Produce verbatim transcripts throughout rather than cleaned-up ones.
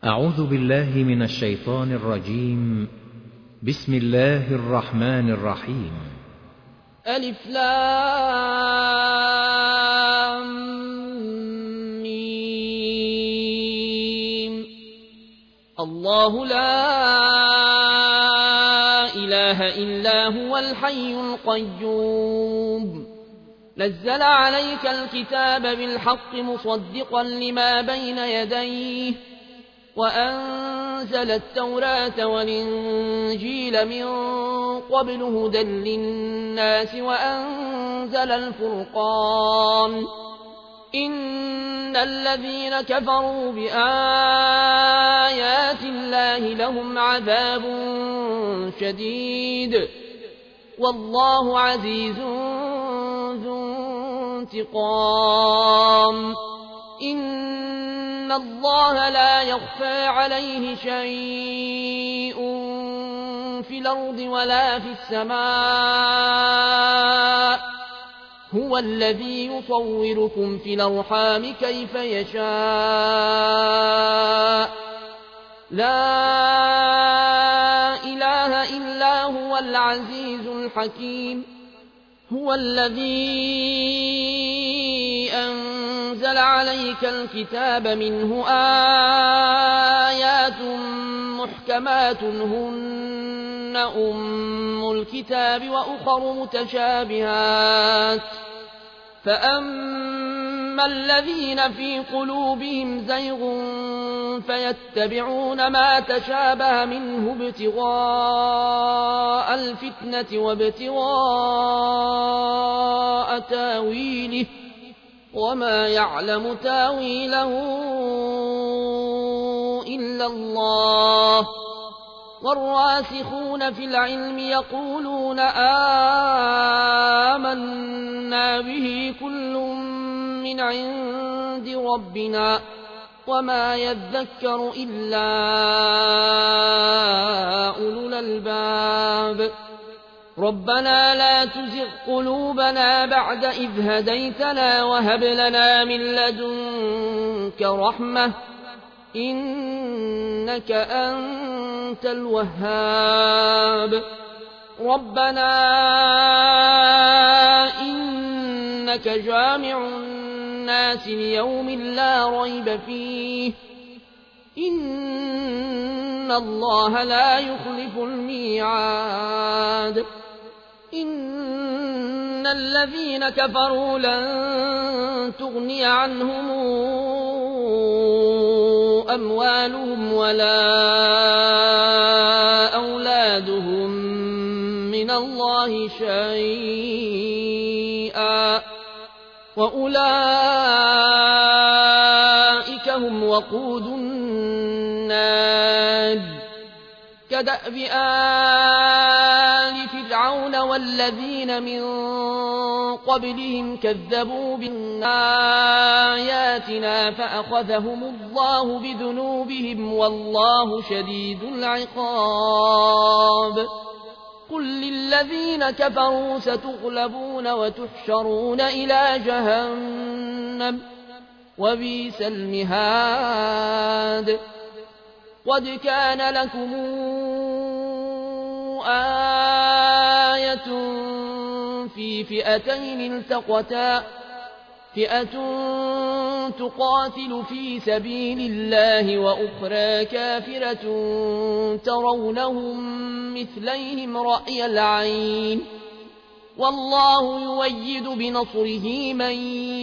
أعوذ بالله من الشيطان الرجيم. بسم الله الرحمن الرحيم. ألف لام ميم. الله لا إله إلا هو الحي القيوم نزل عليك الكتاب بالحق مصدقا لما بين يديه وأنزل التوراة والإنجيل من قبل هدى للناس وأنزل الفرقان إن الذين كفروا بآيات الله لهم عذاب شديد والله عزيز ذو انتقام. إن الله لا يخفى عليه شيء في الأرض ولا في السماء هو الذي يصوركم في الأرحام كيف يشاء لا إله إلا هو العزيز الحكيم. هو الذي أنزل عليك الكتاب منه آيات محكمات هن أم الكتاب وأخر متشابهات فأما الذين في قلوبهم زيغ فيتبعون ما تشابه منه ابتغاء الفتنة وابتغاء تاويله وما يعلم تاويله إلا الله والراسخون في العلم يقولون آمنا به كل من عند ربنا وما يذكر إلا أولو الألباب. ربنا لا تزغ قلوبنا بعد إذ هديتنا وهب لنا من لدنك رحمة إنك أنت الوهاب. ربنا إنك جامع الناس ليوم لا ريب فيه إن الله لا يخلف الميعاد. إن الذين كفروا لن تغني عنهم أموالهم ولا أولادهم من الله شيئا وأولئك هم وقود النار كدأب آل فرعون والذين من قبلهم كذبوا بآياتنا فأخذهم الله بذنوبهم والله شديد العقاب. قل للذين كفروا ستغلبون وتحشرون إلى جهنم وبئس المهاد. قد كان لكم آية في فئتين التقتا فئة تقاتل في سبيل الله وأخرى كافرة ترونهم مثليهم رأي العين والله يؤيد بنصره من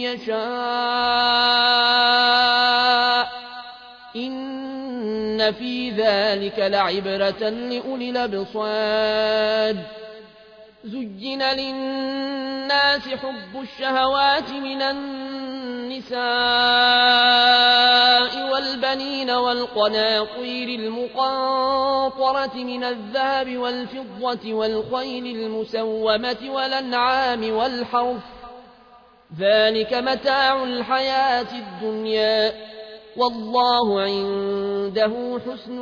يشاء إن في ذلك لعبرة لأولي الأبصار. زين للناس حب الشهوات من النساء والبنين والقناطير المقنطرة من الذهب والفضة والخيل المسومة والأنعام والحرث ذلك متاع الحياة الدنيا والله عنده حسن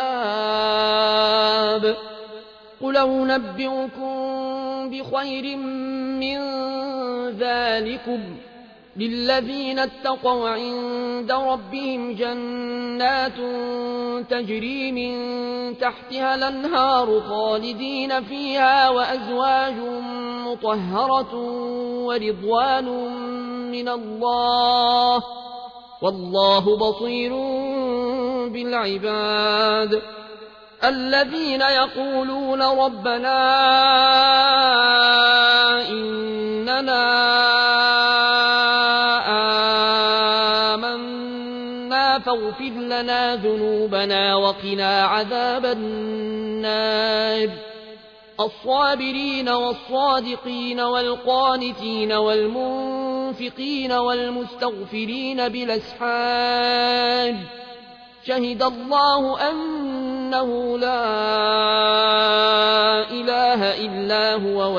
المآب. قل أنبئكم بخير من ذلكم للذين اتقوا عند ربهم جنات تجري من تحتها الأنهار خالدين فيها وأزواج مطهرة ورضوان من الله والله بصير بالعباد الذين يقولون ربنا إننا آمنا فاغفر لنا ذنوبنا وقنا عذاب النار الصابرين والصادقين والقانتين والمنفقين والمستغفرين بالأسحار شهد الله أنه لا إله إلا هو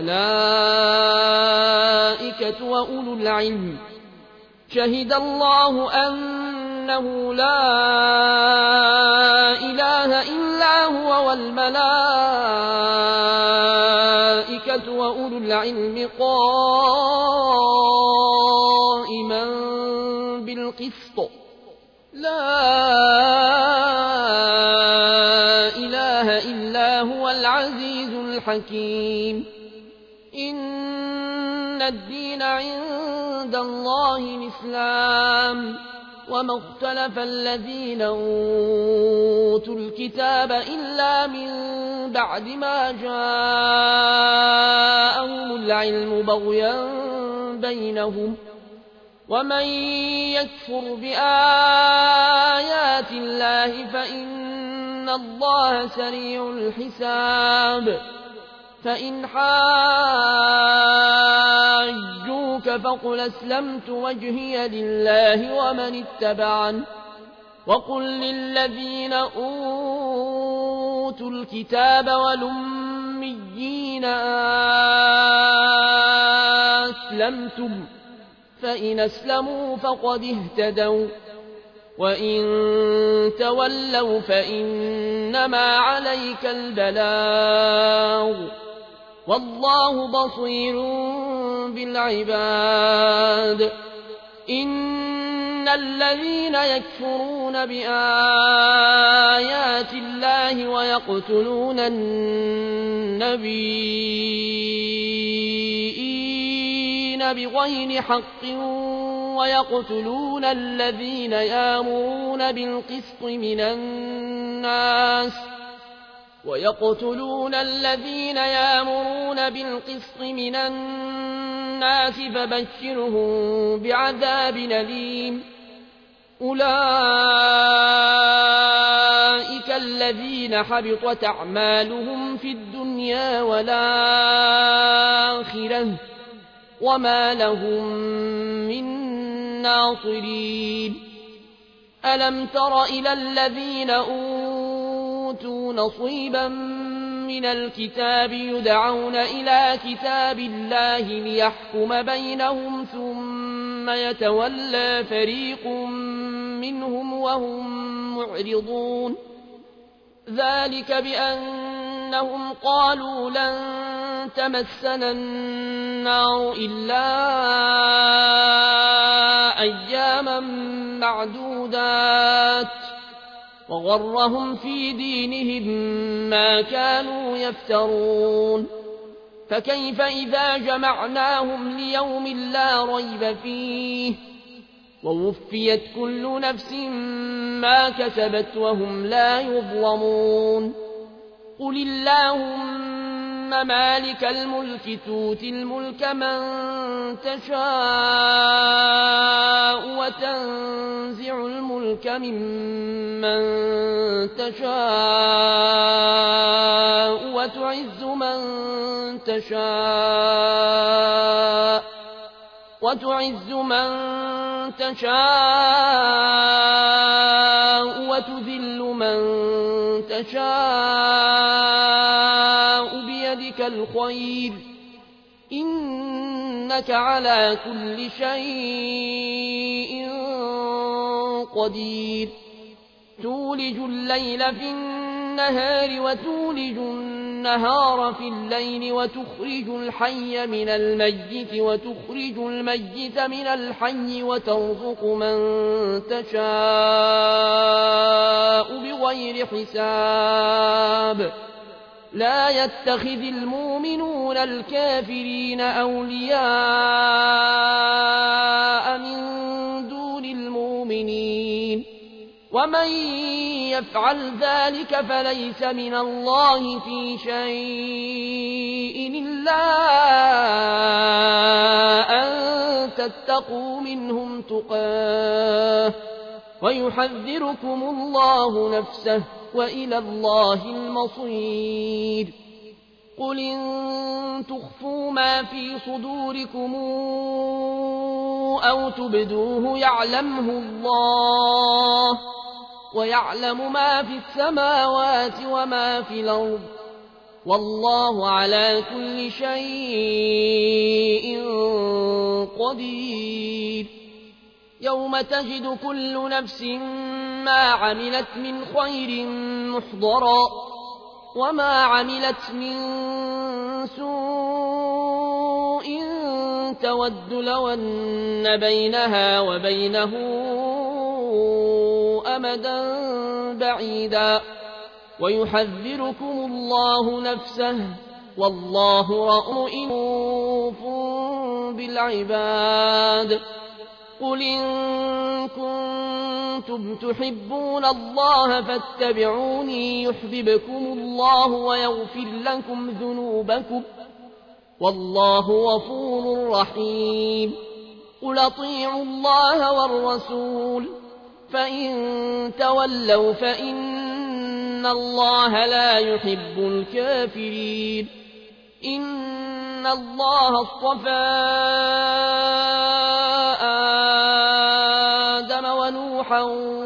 والملائكة وأولو العلم شهد الله أنه لا إله إلا هو والملائكة وأولو العلم قائما بالقسط لا إله إلا هو العزيز الحكيم إن الدين عند الله الإسلام وما اختلف الذين أوتوا الكتاب إلا من بعد ما جاءهم العلم بغيا بينهم ومن يكفر بآيات الله فإن الله سريع الحساب فإن حاجوك فقل أسلمت وجهي لله ومن اتبعن وقل للذين أوتوا الكتاب والأميين أسلمتم فإن أسلموا فقد اهتدوا وإن تولوا فإنما عليك البلاغ والله بصير بالعباد إن الذين يكفرون بآيات الله ويقتلون النبيين بغير حق ويقتلون الذين يأمرون بالقسط من الناس ويقتلون الذين يأمرون بالقسط من الناس فبشرهم بعذاب أليم أولئك الذين حبطت أعمالهم في الدنيا والآخرة وما لهم من ناصرين ألم تر إلى الذين أوتوا نصيبا من الكتاب يدعون إلى كتاب الله ليحكم بينهم ثم يتولى فريق منهم وهم معرضون ذلك بأنهم قالوا لن تمسنا النار إلا أياما معدودات وغرهم في دينهم ما كانوا يفترون فكيف إذا جمعناهم ليوم لا ريب فيه ووفيت كل نفس ما كسبت وهم لا يظلمون قل اللهم مالك الملك تؤتي الملك من تشاء وتنزع الملك ممن تشاء وتعز من تشاء وتعز من تشاء وتذل من تشاء بيدك الخير إنك على كل شيء قدير تولج الليل في النهار النهار وتولج النهار في الليل وتخرج الحي من الميت وتخرج الميت من الحي وترزق من تشاء بغير حساب لا يتخذ المؤمنون الكافرين أولياء من دون المؤمنين ومن يفعل ذلك فليس من الله في شيء إلا أن تتقوا منهم تقاه ويحذركم الله نفسه وإلى الله المصير قل إن تخفوا ما في صدوركم أو تبدوه يعلمه الله ويعلم ما في السماوات وما في الأرض والله على كل شيء قدير يوم تجد كل نفس ما عملت من خير محضرا وما عملت من سوء تود لو أن بينها وبينه أمدا بعيدا ويحذركم الله نفسه والله رؤوف بالعباد قل إن كنتم تحبون الله فاتبعوني يحببكم الله ويغفر لكم ذنوبكم والله غفور رحيم قل اطيعوا الله والرسول فإن تولوا فإن الله لا يحب الكافرين إن الله اصطفى آدم ونوحا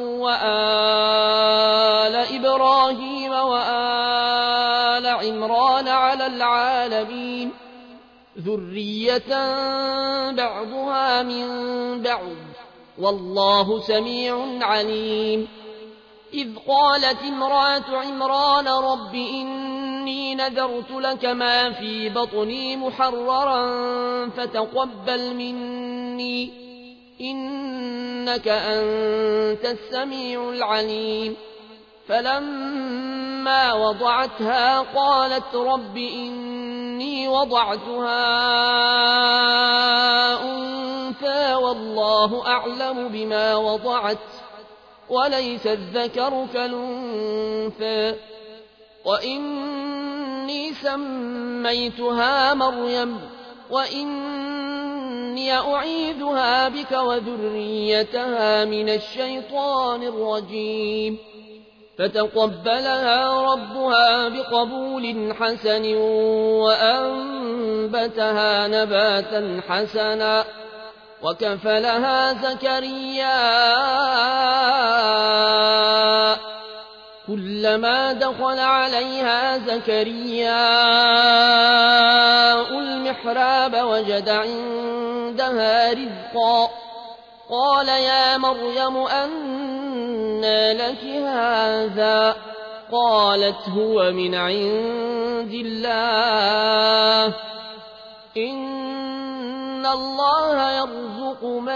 وآل إبراهيم وآل عمران على العالمين ذرية بعضها من بعض والله سميع عليم إذ قالت امرأة عمران رب إني نذرت لك ما في بطني محررا فتقبل مني إنك أنت السميع العليم فلما وضعتها قالت رب إني وضعتها أنثى والله أعلم بما وضعت وليس الذكر كالأنثى وإني سميتها مريم وإني أعيذها بك وذريتها من الشيطان الرجيم فتقبلها ربها بقبول حسن وأنبتها نباتا حسنا وكفلها زكريا كلما دخل عليها زكريا المحراب وجد عندها رزقا قال يا مريم أنى لك هذا قالت هو من عند الله إن الله يرزق من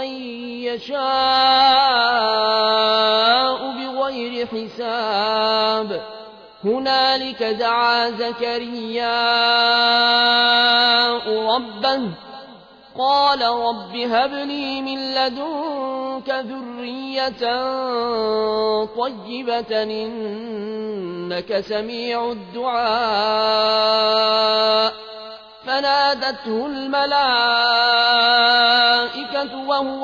يشاء بغير حساب هنالك دعا زكريا ربه قال رب هب لي من لدنك ذرية طيبة إنك سميع الدعاء فنادته الملائكة وهو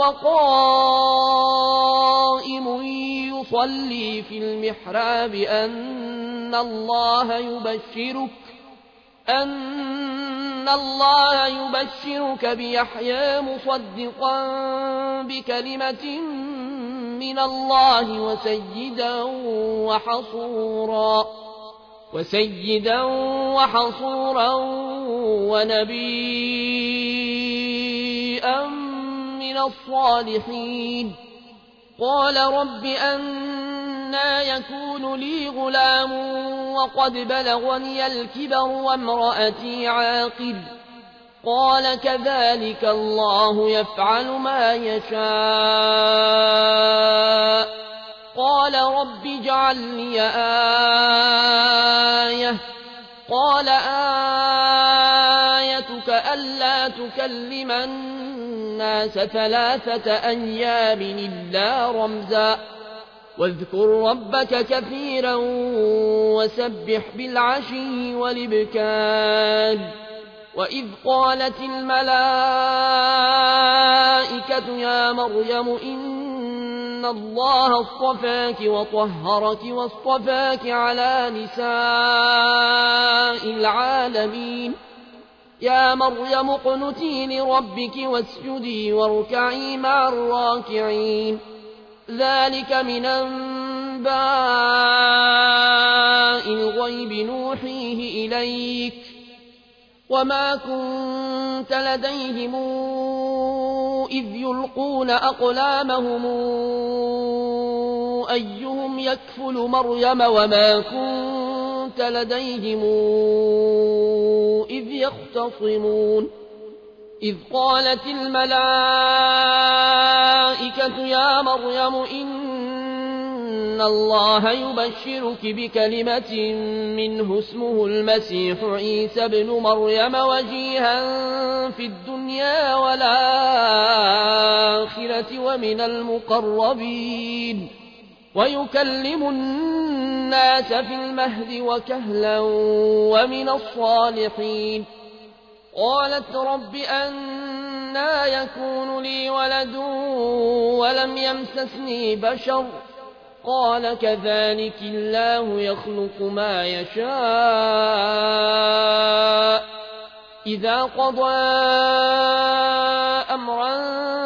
قائم يصلي في المحراب أن الله يبشرك أن الله يبشرك بيحيى مصدقا بكلمة من الله وسيدا وحصورا وسيدا وحصورا ونبيا من الصالحين قال رب أن أنى يكون لي غلام وقد بلغني الكبر وامرأتي عاقر قال كذلك الله يفعل ما يشاء قال رب اجعل لي آية قال آيتك ألا تكلم الناس ثلاثة أيام إلا رمزا واذكر ربك كثيرا وسبح بالعشي والإبكار وإذ قالت الملائكة يا مريم إن الله اصطفاك وطهرك واصطفاك على نساء العالمين يا مريم اقنتي لربك واسجدي واركعي مع الراكعين ذلك من أنباء الغيب نوحيه إليك وما كنت لديهم إذ يلقون أقلامهم أيهم يكفل مريم وما كنت لديهم إذ يختصمون إذ قالت الملائكة يا مريم إن الله يبشرك بكلمة منه اسمه المسيح عيسى ابن مريم وجيها في الدنيا والآخرة ومن المقربين ويكلم الناس في المهد وكهلا ومن الصالحين قالت رب أنى يكون لي ولد ولم يمسسني بشر قال كذلك الله يخلق ما يشاء إذا قضى أمرا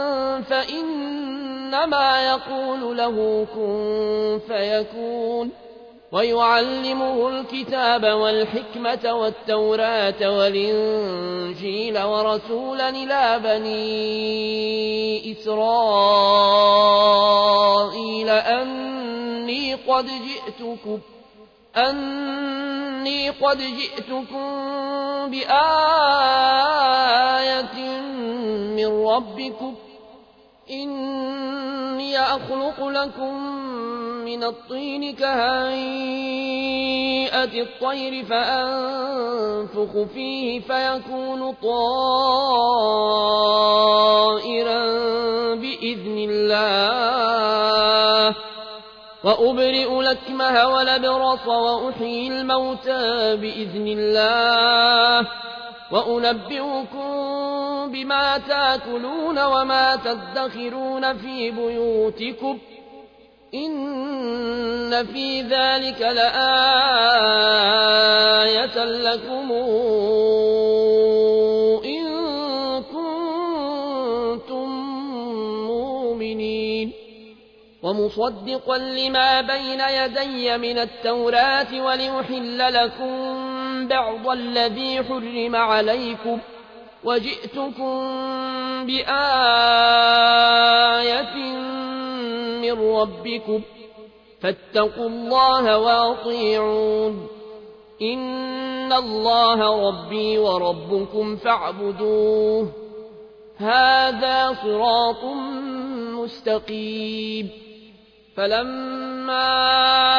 فإنما يقول له كن فيكون ويعلمه الكتاب والحكمة والتوراة والإنجيل ورسولا إلى بني إسرائيل أني قد جئتكم أني قد جئتكم بآية من ربكم إني أخلق لكم من الطين كهيئة الطير فأنفخ فيه فيكون طائرا بإذن الله وأبرئ الأكمه والأبرص وأحيي الموتى بإذن الله وأنبئكم بما تاكلون وما تدخرون في بيوتكم إن في ذلك لآية لكم إن كنتم مؤمنين ومصدقا لما بين يدي من التوراة ولأحل لكم بعض الذي حرم عليكم وجئتكم بآية من ربكم فاتقوا الله واطيعون إن الله ربي وربكم فاعبدوه هذا صراط مستقيم فلما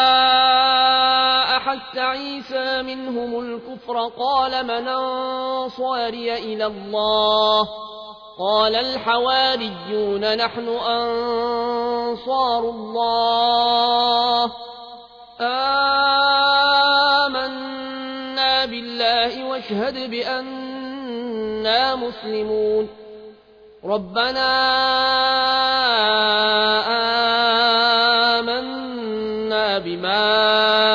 أحس عيسى منهم الكفر قال من أنصاري إلى الله قال الحواريون نحن أنصار الله آمنا بالله واشهد بأننا مسلمون ربنا آمنا بما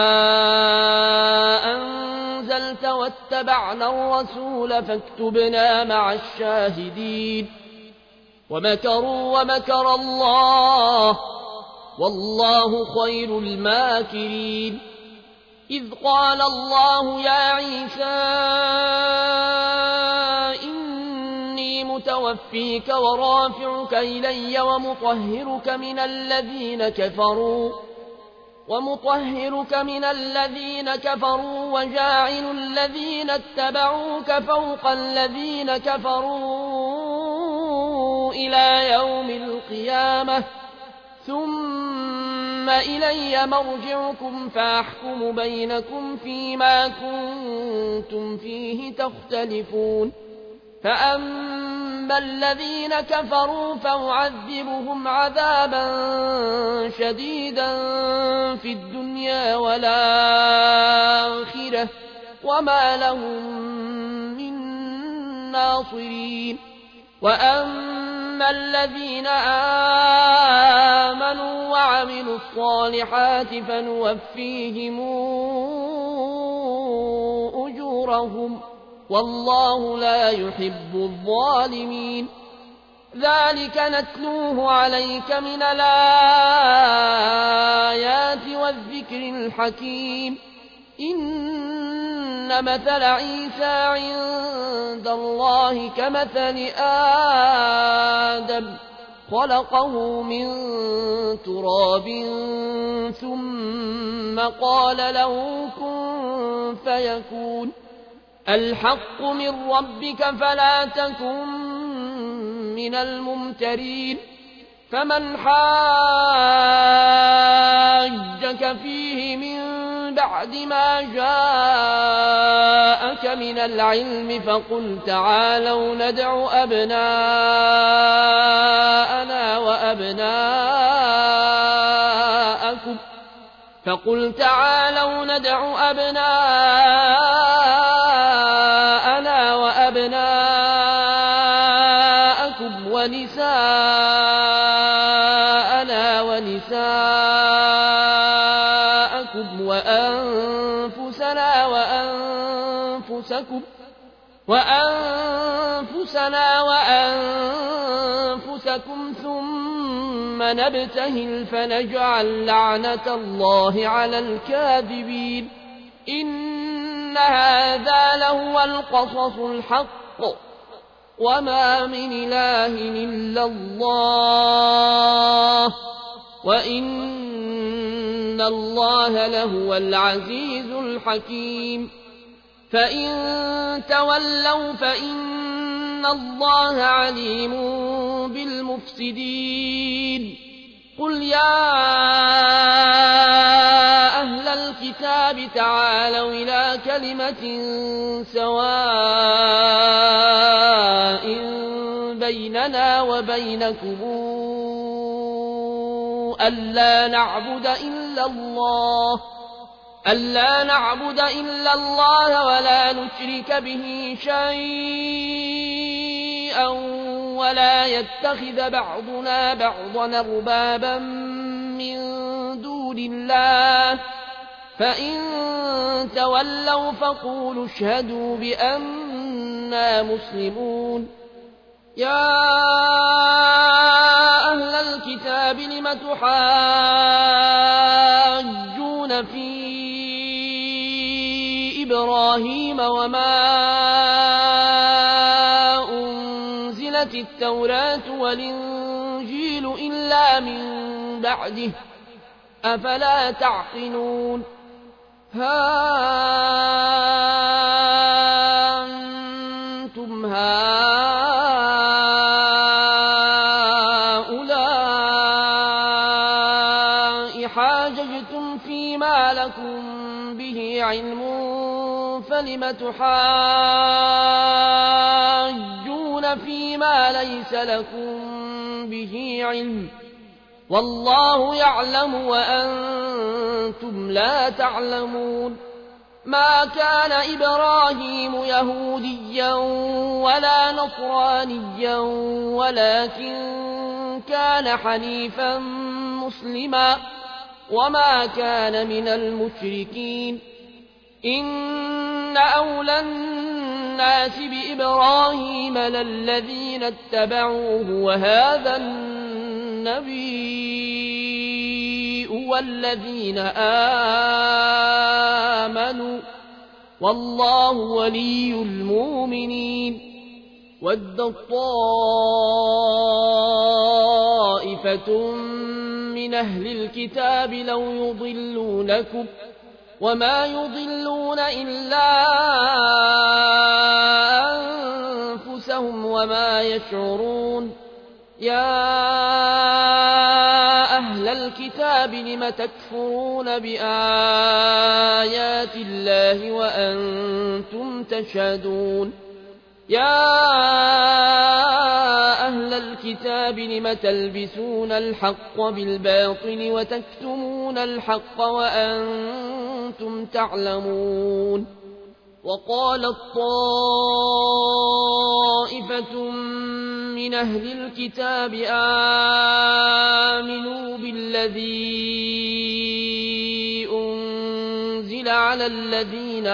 أنزلت واتبعنا الرسول فاكتبنا مع الشاهدين ومكروا ومكر الله والله خير الماكرين إذ قال الله يا عيسى إني متوفيك ورافعك إلي ومطهرك من الذين كفروا ومطهرك من الذين كفروا وجاعل الذين اتبعوك فوق الذين كفروا إلى يوم القيامة ثم إلي مرجعكم فأحكم بينكم فيما كنتم فيه تختلفون فأما الذين كفروا فأعذبهم عذابا شديدا في الدنيا والآخرة وما لهم من ناصرين وأما الذين آمنوا وعملوا الصالحات فنوفيهم أجورهم والله لا يحب الظالمين ذلك نتلوه عليك من الآيات والذكر الحكيم إن مثل عيسى عند الله كمثل آدم خلقه من تراب ثم قال له كن فيكون الحق من ربك فلا تكن من الممترين فمن حاجك فيه من بعد ما جاءك من العلم فقل تعالوا ندع أبناءنا وأبناءكم فقل تعالوا ندع أبناءنا وأبناءكم ونساءنا ونساءكم وأنفسنا وأنفسكم وأنفسنا وأنفسكم ثم نبتهل فنجعل لعنة الله على الكاذبين إن هذا لهو القصص الحق وما من إله إلا الله وإن الله لهو العزيز الحكيم فإن تولوا فإن الله عليم بالمفسدين قل يا أهل الكتاب تعالوا إلى كلمة سواء بيننا وبينكم ألا نعبد إلا الله ألا نعبد إلا الله ولا نشرك به شيئا ولا يتخذ بعضنا بعضا أربابا من دون الله فإن تولوا فقولوا اشهدوا بأننا مسلمون يا أهل الكتاب لم تحاجون في إبراهيم وما أنزلت التوراة والإنجيل إلا من بعده أفلا تعقلون ها أنتم هؤلاء حاججتم فيما لكم به علم فلم تحاجون فيما ليس لكم به علم والله يعلم وأنتم لا تعلمون ما كان إبراهيم يهوديا ولا نصرانيا ولكن كان حنيفا مسلما وما كان من المشركين إن أولى الناس بإبراهيم للذين اتبعوه وهذا النبي والذين آمنوا والله ولي المؤمنين ود طائفة من أهل الكتاب لو يضلونكم وما يضلون إلا أنفسهم وما يشعرون يا أهل الكتاب لم تكفرون بآيات الله وأنتم تشهدون يا أهل الكتاب لم تلبسون الحق بالباطل وتكتمون الحق وأنتم تعلمون وقالت طائفة من أهل الكتاب آمنوا بالذي أنزل على الذين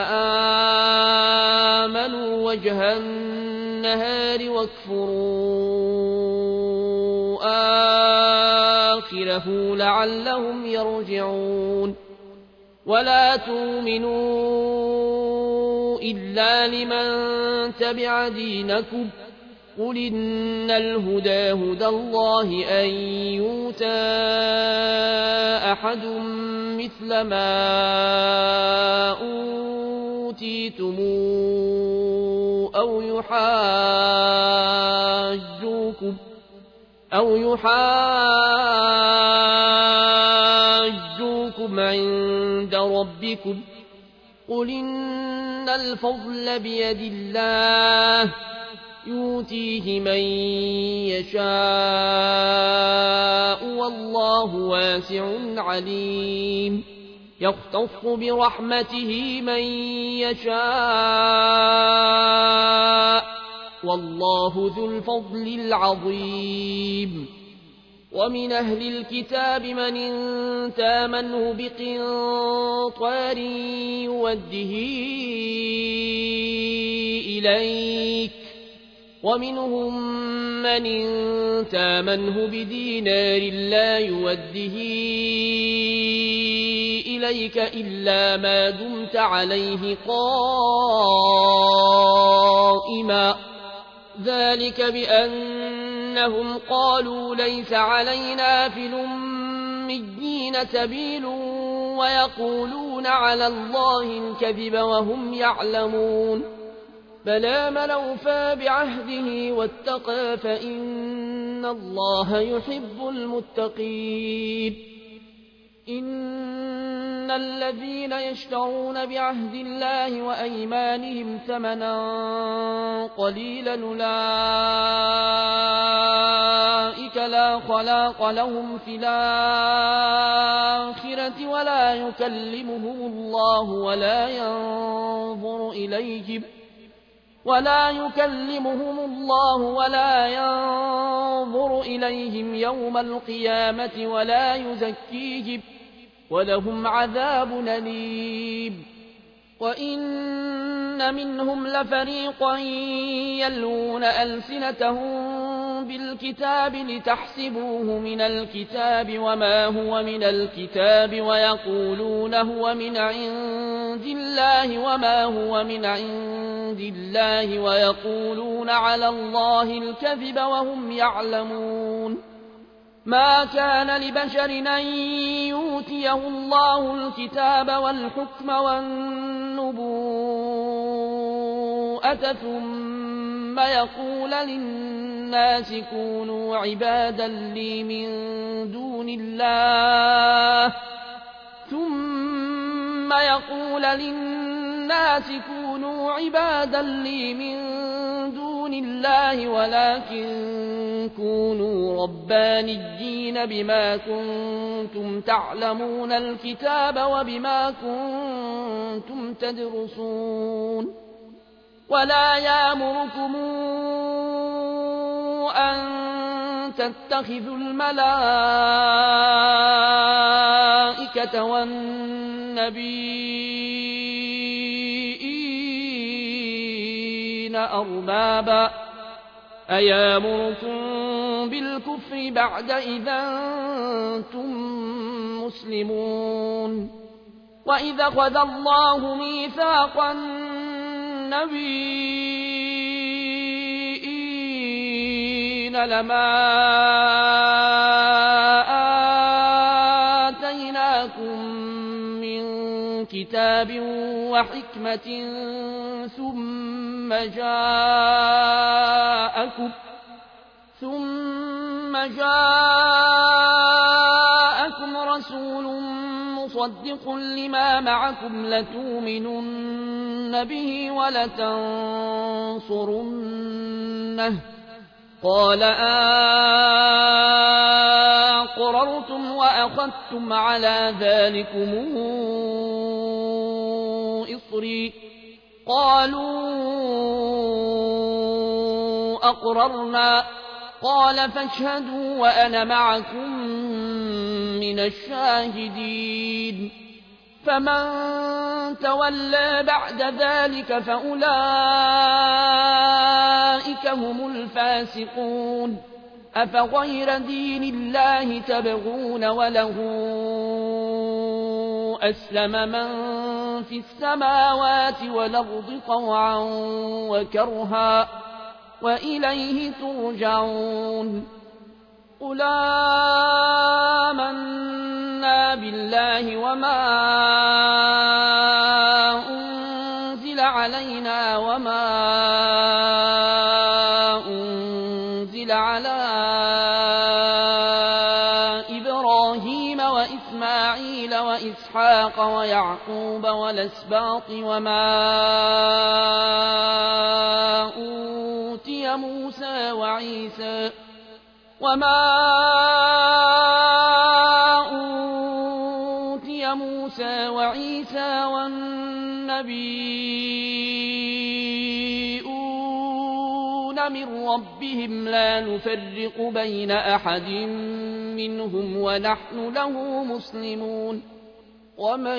آمنوا وجه النهار واكفروا آخره لعلهم يرجعون ولا تؤمنوا إلا لمن تبع دينكم قل إن الهدى هدى الله أن يؤتى أحد مثل ما أوتيتم أو يحاجوكم أو يحاجوكم عند ربكم قل إن الفضل بيد الله يؤتيه من يشاء والله واسع عليم يختص برحمته من يشاء والله ذو الفضل العظيم ومن أهل الكتاب من إن تامنه بقنطار يوده إليك ومنهم من إن تامنه بدينار لا يوده إليك إلا ما دمت عليه قائما ذلك بأنهم قالوا ليس علينا في الأميين سبيل ويقولون على الله الكذب وهم يعلمون بلى من أوفى بعهده واتقى فإن الله يحب المتقين إن الذين يشترون بعهد الله وأيمانهم ثمنا قليلا أولئك لا خلاق لهم في الآخرة ولا يكلمهم الله ولا ينظر إليهم ولا يكلمهم الله ولا ينظر إليهم يوم القيامة ولا يزكيهم ولهم عذاب أليم وإن منهم لفريقا يلون ألسنتهم بالكتاب لتحسبوه من الكتاب وما هو من الكتاب ويقولون هو من عند الله وما هو من عند الله ويقولون على الله الكذب وهم يعلمون ما كان لبشر أن يؤتيه الله الكتاب والحكم والنبوءة ثم يقول للناس كونوا عبادا لي من دون الله ثم يقول للناس كونوا عبادا لي من دون الله ولكن كونوا ربانيين بما كنتم تعلمون الكتاب وبما كنتم تدرسون ولا يأمركم أن تتخذوا الملائكة والنبيين أربابا أيامركم بالكفر بعد إذا أنتم مسلمون وإذا أخذ الله ميثاق النبيين لما كتاب وحكمة ثم جاءكم ثم جاءكم رسول مصدق لما معكم لتؤمنن به ولتنصرنه قال أقررتم وأخذتم على ذلكم إصري قالوا أقررنا قال فاشهدوا وأنا معكم من الشاهدين فمن تولى بعد ذلك فأولئك هم الفاسقون أفغير دين الله تبغون وله أسلم من في السماوات والأرض طوعا وكرها وإليه ترجعون قل آمنا بالله وما أنزل علينا وما أنزل على إبراهيم وإسماعيل وإسحاق ويعقوب والأسباط وما أوتي موسى وعيسى وما أوتي موسى وعيسى والنبيون من ربهم لا نفرق بين أحد منهم ونحن له مسلمون ومن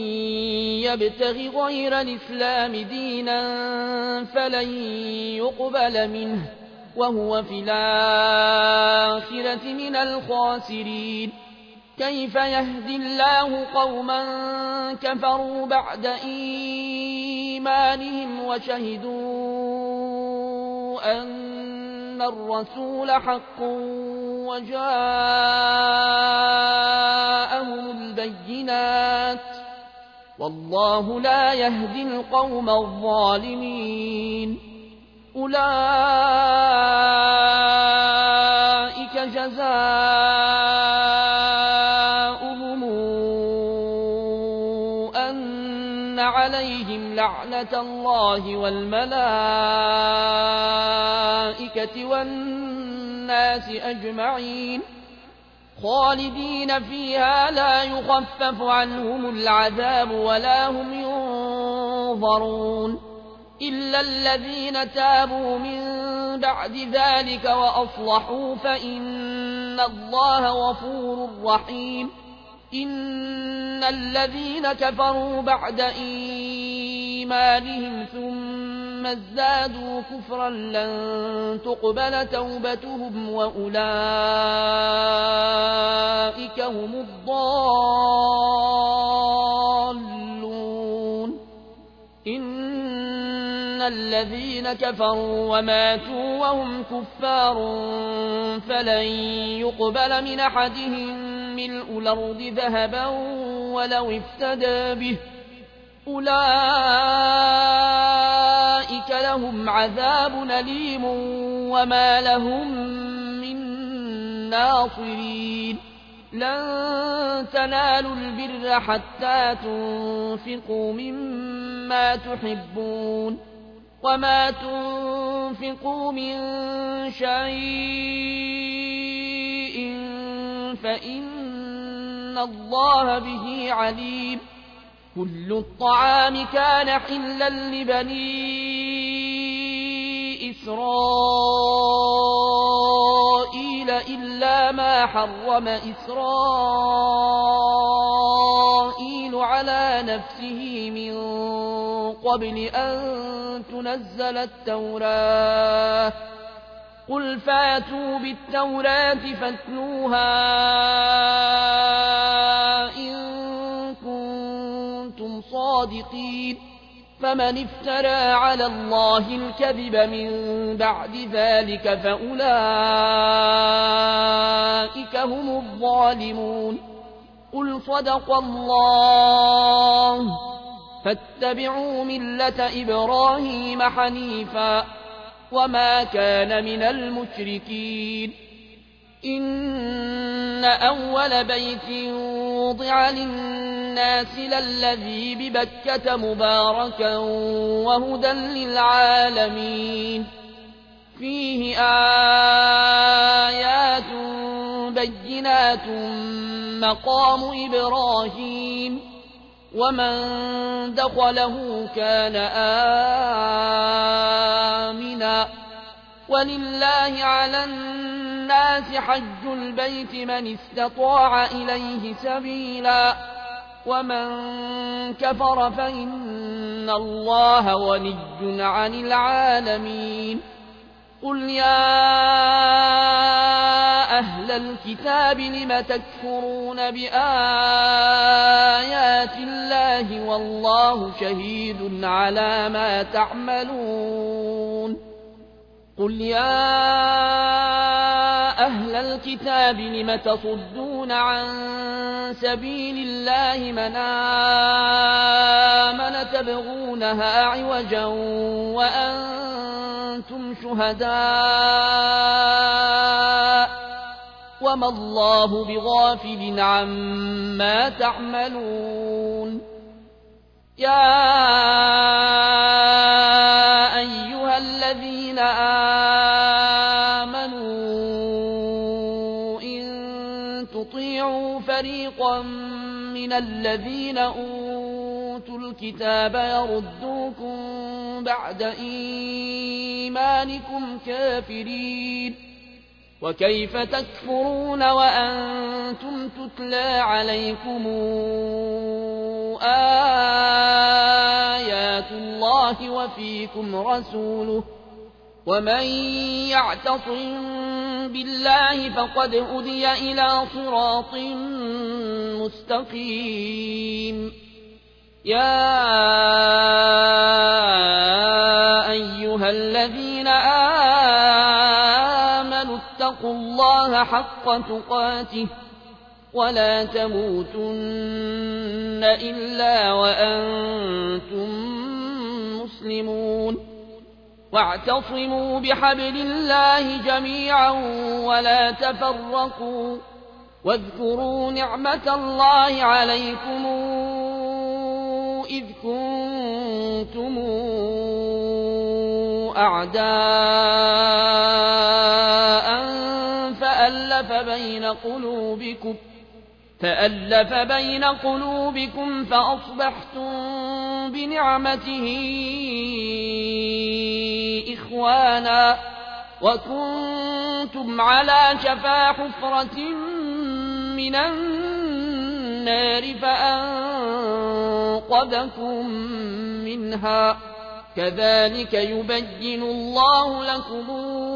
يبتغ غير الإسلام دينا فلن يقبل منه وهو في الآخرة من الخاسرين كيف يهدي الله قوما كفروا بعد إيمانهم وشهدوا أن الرسول حق وجاءهم البينات والله لا يهدي القوم الظالمين أولئك جزاؤهم أن عليهم لعنة الله والملائكة والناس أجمعين خالدين فيها لا يخفف عنهم العذاب ولا هم ينظرون إلا الذين تابوا من بعد ذلك وأصلحوا فإن الله غفور رحيم إن الذين كفروا بعد إيمانهم ثم ازدادوا كفرا لن تقبل توبتهم وأولئك هم الضالون إن الذين كفروا وماتوا وهم كفار فلن يقبل من أحدهم ملء الأرض ذهبا ولو افتدى به أولئك لهم عذاب أليم وما لهم من ناصرين لن تنالوا البر حتى تنفقوا مما تحبون وما تنفقوا من شيء فإن الله به عليم كل الطعام كان حلا لبني إسرائيل إلا ما حرم إسرائيل على نفسه من قبل أن تنزل التوراة قل فاتوا بالتوراة فاتلوها إن كنتم صادقين فمن افترى على الله الكذب من بعد ذلك فأولئك هم الظالمون قل صدق الله فاتبعوا ملة إبراهيم حنيفا وما كان من المشركين إن أول بيت وضع للناس للذي ببكة مباركا وهدى للعالمين فيه آيات بينات مقام إبراهيم ومن دخله كان آمنا ولله على الناس حج البيت من استطاع إليه سبيلا ومن كفر فإن الله غني عن العالمين قل يا أهل الكتاب لم تكفرون بآيات الله والله شهيد على ما تعملون قل يا أهل الكتاب لم تصدون عن سبيل الله من آمن تبغونها عوجا وأنتم شهداء وما الله بغافل عما تعملون يا أيها الذين آمنوا إن تطيعوا فريقا من الذين أوتوا الكتاب يردوكم بعد إيمانكم كافرين وكيف تكفرون وأنتم تتلى عليكم آيات الله وفيكم رسوله ومن يعتصم بالله فقد هدي إلى صراط مستقيم يا أيها الذين آمنوا اتقوا الله حق تقاته ولا تموتن إلا وأنتم مسلمون واعتصموا بحبل الله جميعا ولا تفرقوا واذكروا نعمة الله عليكم إذ كنتم أعداء فألف بين قلوبكم فألف بين قلوبكم فأصبحتم بنعمته إخوانا وكنتم على شفا حفرة من النار فأنقذكم منها كذلك يبين الله لكم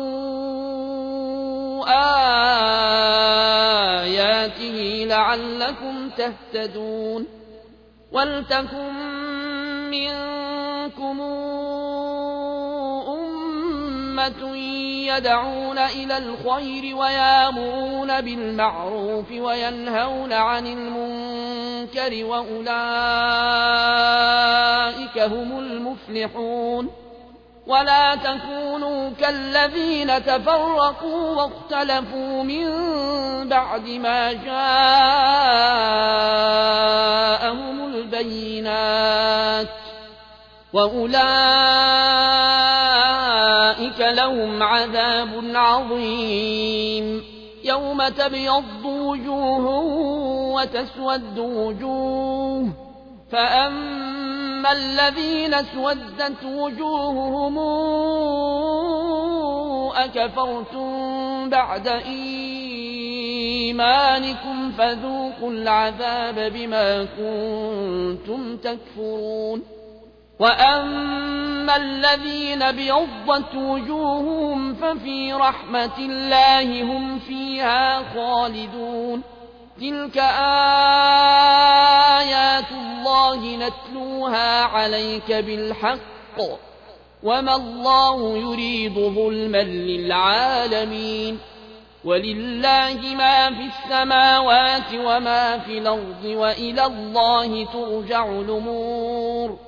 آياته لعلكم تهتدون ولتكن منكم أمة يدعون إلى الخير ويامرون بالمعروف وينهون عن المنكر وأولئك هم المفلحون ولا تكونوا كالذين تفرقوا واختلفوا من بعد ما جاءهم البينات وأولئك لهم عذاب عظيم يوم تبيض وجوه وتسود وجوه فأما الذين اسودت وجوههم أكفرتم بعد إيمانكم فذوقوا العذاب بما كنتم تكفرون وأما الذين ابيضت وجوههم ففي رحمة الله هم فيها خالدون تلك آيات الله نتلوها عليك بالحق وما الله يريد ظلما للعالمين ولله ما في السماوات وما في الأرض وإلى الله ترجع الأمور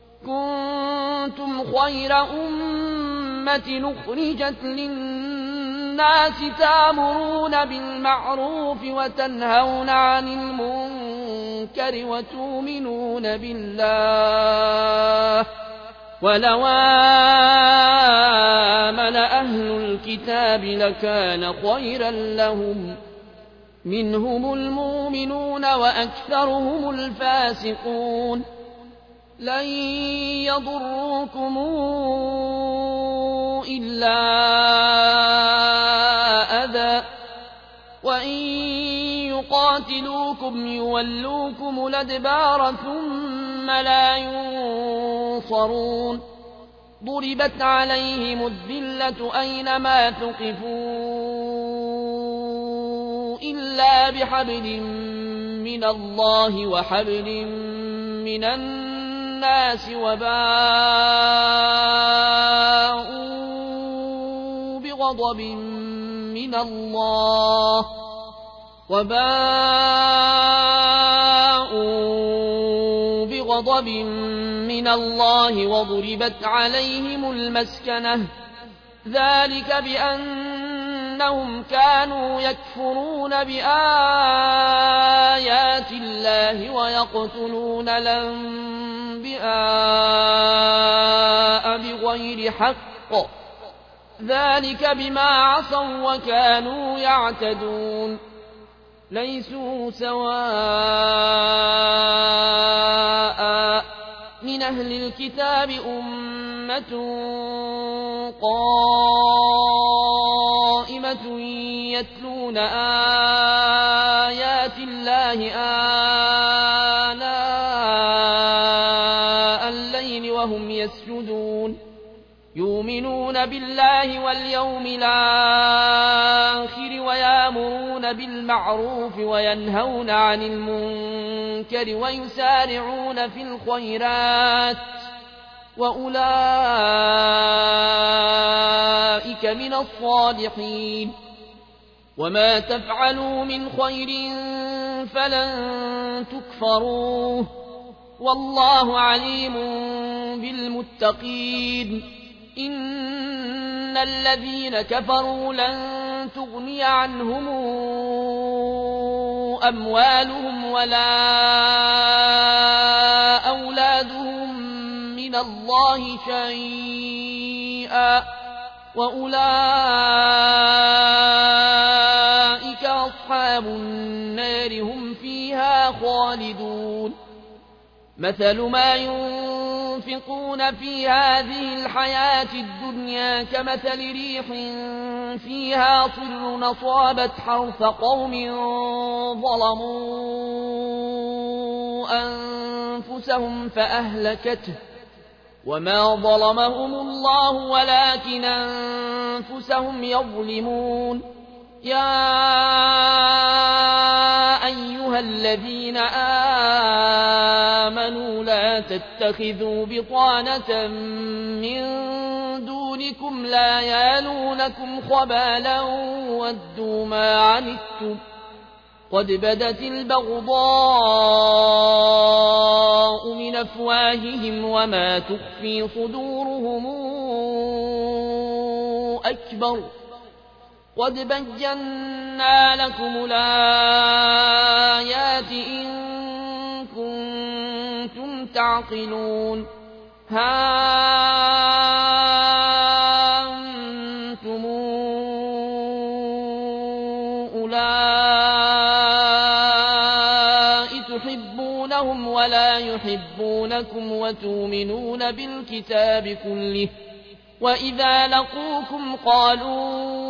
كنتم خير أمة أخرجت للناس تأمرون بالمعروف وتنهون عن المنكر وتؤمنون بالله ولو آمن أهل الكتاب لكان خيرا لهم منهم المؤمنون وأكثرهم الفاسقون لن يضروكم إلا أذى وإن يقاتلوكم يولوكم الأدبار ثم لا ينصرون ضربت عليهم الذلة أينما ثقفوا إلا بحبل من الله وحبل من الناس وباءوا بغضب من الله وباءوا بغضب من الله وضربت عليهم المسكنة ذلك بأنهم كانوا يكفرون بآيات الله ويقتلون الأنبياء بغير حق ذلك بما عصوا وكانوا يعتدون ليسوا سواء من أهل الكتاب أمة قائمة يتلون آيات الله آناء الليل وهم يسجدون يؤمنون بالله واليوم الآخر ويأمرون بالمعروف وينهون عن المنكر ويسارعون في الخيرات وأولئك من الصالحين وما تفعلوا من خير فلن تكفروه والله عليم بالمتقين إن الذين كفروا لن تغني عنهم أموالهم ولا أولادهم من الله شيئا وأولئك أصحاب النار هم فيها خالدون مثل ما ينفقون في هذه الحياة الدنيا كمثل ريح فيها صر أصابت حرث قوم ظلموا أنفسهم فأهلكته وما ظلمهم الله ولكن أنفسهم يظلمون يا أيها الذين آمنوا لا تتخذوا بطانة من دونكم لا يالونكم خبالا ودوا ما عنتم قد بدت البغضاء من أفواههم وما تخفي صدورهم أكبر قد بينا لكم الآيات إن كنتم تعقلون ها أنتم أولئك تحبونهم ولا يحبونكم وتؤمنون بالكتاب كله وإذا لقوكم قالوا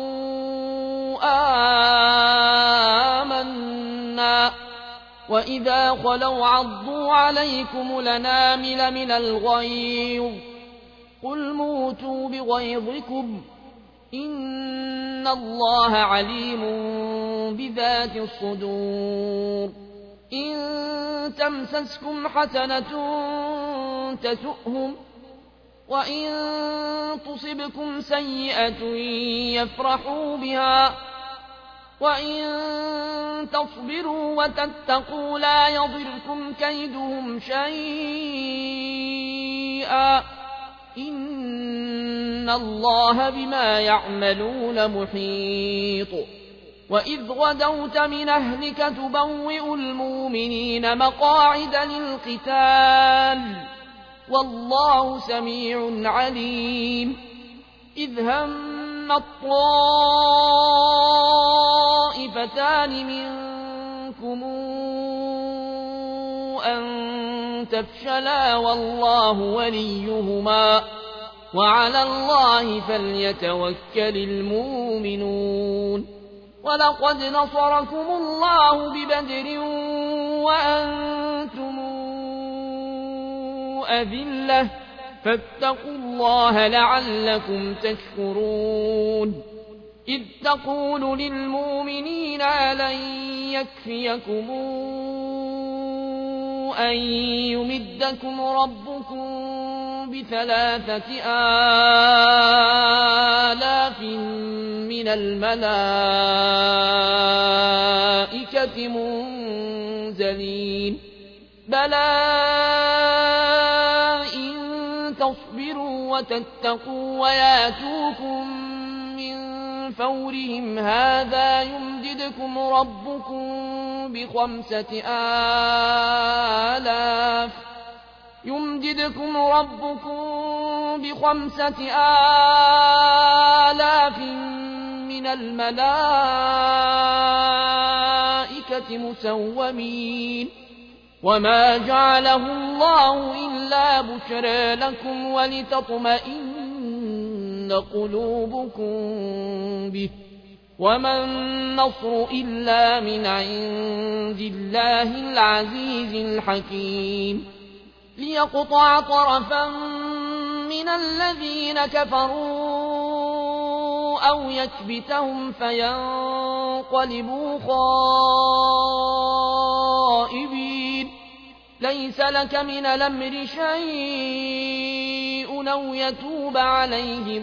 آمنا وإذا خلوا عضوا عليكم الأنامل من الغيظ قل موتوا بغيظكم إن الله عليم بذات الصدور إن تمسسكم حسنة تسؤهم وإن تصبكم سيئة يفرحوا بها وإن تصبروا وتتقوا لا يضركم كيدهم شيئا إن الله بما يعملون محيط وإذ غدوت من أهلك تبوئ المؤمنين مقاعد للقتال والله سميع عليم إذ هم الطائفتان منكم أن تفشلا والله وليهما وعلى الله فليتوكل المؤمنون ولقد نصركم الله ببدر وأنتم أذلة فاتقوا الله لعلكم تشكرون إذ تقول للمؤمنين ألن يكفيكم أن يمدكم ربكم بثلاثة آلاف من الملائكة منزلين بلى إن تصبروا وتتقوا وياتوكم من فورهم هذا يمددكم ربكم بخمسة آلاف يمددكم ربكم بخمسة آلاف من الملائكة مسومين وما جعله الله إلا بشرى لكم ولتطمئن قلوبكم به وما النصر إلا من عند الله العزيز الحكيم ليقطع طرفا من الذين كفروا أو يكبتهم فينقلبوا خائبين ليس لك من الأمر شيء أو يتوب عليهم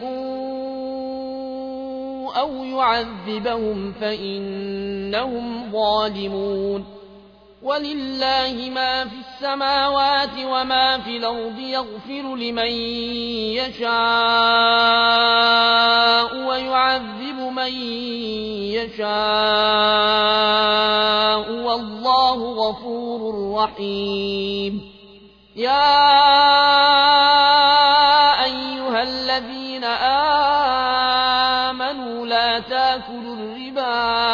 أو يعذبهم فإنهم ظالمون ولله ما في السماوات وما في الأرض يغفر لمن يشاء ويعذب من يشاء والله غفور رحيم يا أيها الذين آمنوا لا تاكلوا الربا